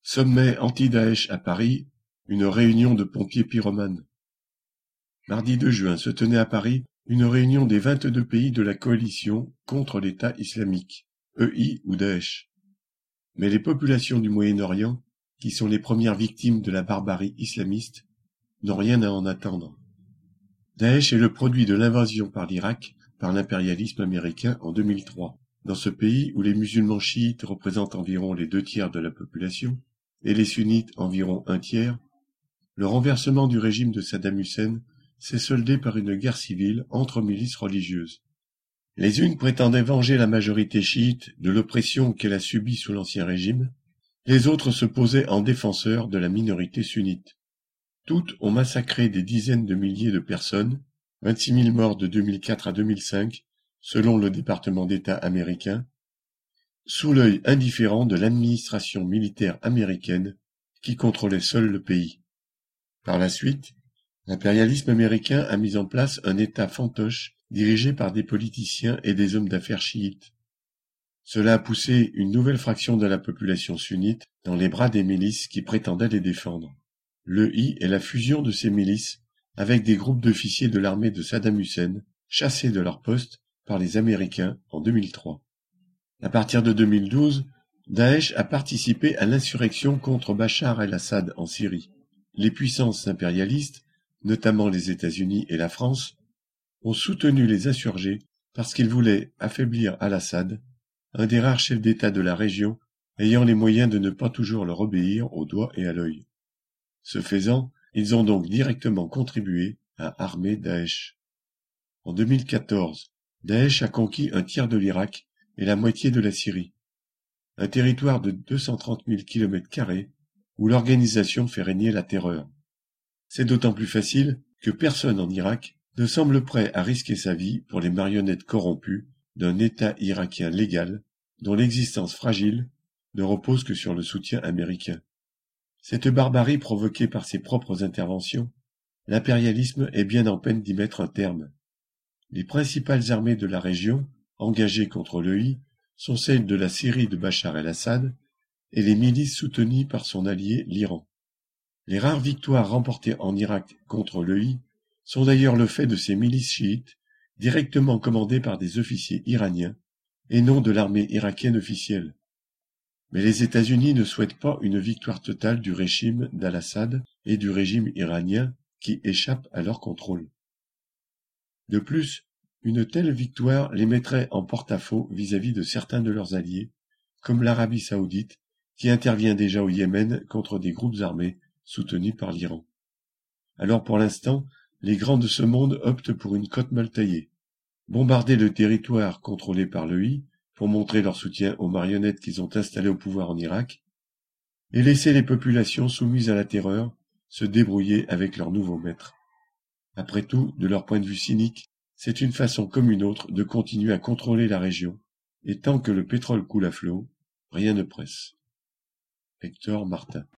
Sommet anti-Daesh à Paris, une réunion de pompiers pyromanes. Mardi 2 juin se tenait à Paris une réunion des 22 pays de la coalition contre l'État islamique, EI ou Daesh. Mais les populations du Moyen-Orient, qui sont les premières victimes de la barbarie islamiste, n'ont rien à en attendre. Daesh est le produit de l'invasion par l'Irak par l'impérialisme américain en 2003. Dans ce pays où les musulmans chiites représentent environ les 2 tiers de la population, et les sunnites environ 1 tiers, le renversement du régime de Saddam Hussein s'est soldé par une guerre civile entre milices religieuses. Les unes prétendaient venger la majorité chiite de l'oppression qu'elle a subie sous l'ancien régime, les autres se posaient en défenseurs de la minorité sunnite. Toutes ont massacré des dizaines de milliers de personnes, 26 000 morts de 2004 à 2005, selon le département d'État américain, sous l'œil indifférent de l'administration militaire américaine qui contrôlait seule le pays. Par la suite, l'impérialisme américain a mis en place un État fantoche dirigé par des politiciens et des hommes d'affaires chiites. Cela a poussé une nouvelle fraction de la population sunnite dans les bras des milices qui prétendaient les défendre. L'EI est la fusion de ces milices avec des groupes d'officiers de l'armée de Saddam Hussein chassés de leur poste par les Américains en 2003. À partir de 2012, Daesh a participé à l'insurrection contre Bachar el-Assad en Syrie. Les puissances impérialistes, notamment les États-Unis et la France, ont soutenu les insurgés parce qu'ils voulaient affaiblir al-Assad, un des rares chefs d'État de la région ayant les moyens de ne pas toujours leur obéir au doigt et à l'œil. Ce faisant, ils ont donc directement contribué à armer Daesh. En 2014, Daesh a conquis 1 tiers de l'Irak et la moitié de la Syrie, un territoire de 230 000 km² où l'organisation fait régner la terreur. C'est d'autant plus facile que personne en Irak ne semble prêt à risquer sa vie pour les marionnettes corrompues d'un État irakien légal dont l'existence fragile ne repose que sur le soutien américain. Cette barbarie provoquée par ses propres interventions, l'impérialisme est bien en peine d'y mettre un terme. Les principales armées de la région, engagées contre l'EI, sont celles de la Syrie de Bachar el-Assad et les milices soutenues par son allié l'Iran. Les rares victoires remportées en Irak contre l'EI sont d'ailleurs le fait de ces milices chiites, directement commandées par des officiers iraniens, et non de l'armée irakienne officielle. Mais les États-Unis ne souhaitent pas une victoire totale du régime d'al-Assad et du régime iranien qui échappe à leur contrôle. De plus, une telle victoire les mettrait en porte-à-faux vis-à-vis de certains de leurs alliés, comme l'Arabie saoudite, qui intervient déjà au Yémen contre des groupes armés soutenus par l'Iran. Alors pour l'instant, les grands de ce monde optent pour une cote mal taillée. Bombarder le territoire contrôlé par l'EI pour montrer leur soutien aux marionnettes qu'ils ont installées au pouvoir en Irak, et laisser les populations soumises à la terreur se débrouiller avec leurs nouveaux maîtres. Après tout, de leur point de vue cynique, c'est une façon comme une autre de continuer à contrôler la région, et tant que le pétrole coule à flot, rien ne presse. Hector Martin.